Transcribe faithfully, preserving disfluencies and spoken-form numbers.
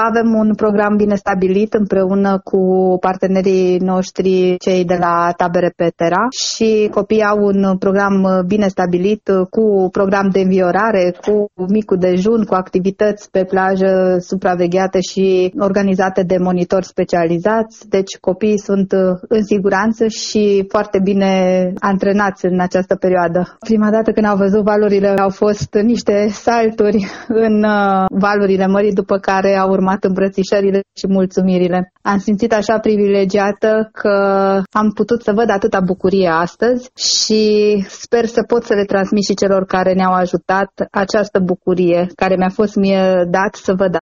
avem un program bine stabilit împreună cu partenerii noștri, cei de la Tabere Petera, și copiii au un program bine stabilit cu program de înviorare, cu micul dejun, cu activități pe plajă supravegheate și organizate de monitori specializați. Deci copiii sunt în siguranță și foarte bine antrenați în această perioadă. Prima dată când au văzut valurile au fost niște salturi în valurile mării, după care au urmat îmbrățișările și mulțumirile. Am simțit așa privilegiată că am putut să văd atâta bucurie astăzi și sper să pot să le transmit și celor care ne-au ajutat această bucurie care mi-a fost mie dat să văd